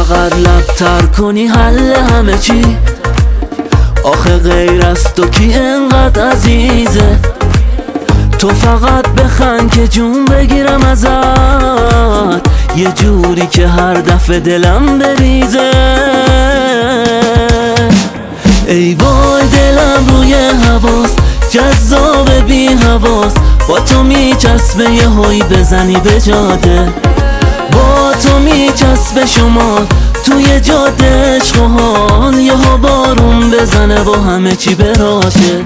فقط لبتر کنی حل همه چی. آخه غیر از تو کی انقدر عزیزه؟ تو فقط بخند که جون بگیرم ازت، یه جوری که هر دفعه دلم بریزه. ای وای دلم روی حواس، جذاب بی حواس، با تو میچسبه یه هوی بزنی به جاده. با تو میچسبه شما توی جاده عشق و حال، یه ها بارون بزنه و همه چی براشه.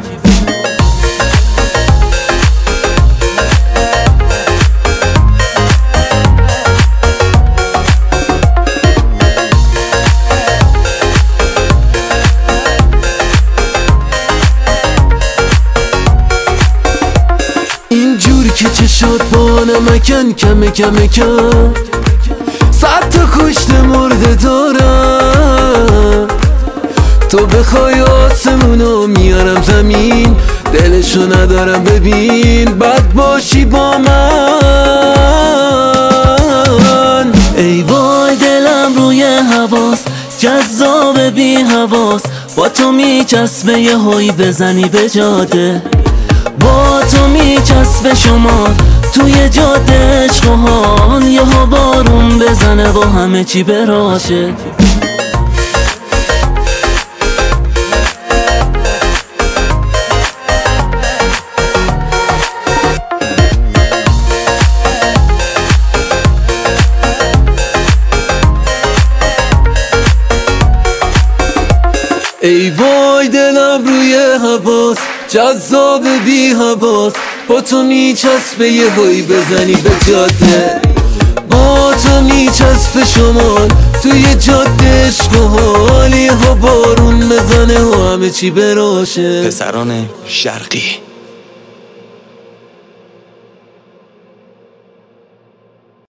اینجوری که چشات با نمکن کمه کمه کن، 100 تا کشته مرده دارم. تو بخوای آسمونو میارم زمین، دلشو ندارم ببین بد باشی با من. ای وای دلم روی حواس، جذاب بی حواس، با تو میچسبه یه هوی بزنی به جاده. با تو میچسبه شما توی جاده عشق و حال، یه ها بارون بزنه و همه چی براشه. ای وای دلم روی حواس، جذاب بی حواس، با تو میچسبه یه هوی بزنی به جاده. با تو میچسبه شمال توی جاده عشق و حال، یه ها بارون بزنه و همه چی براشه. پسران شرقی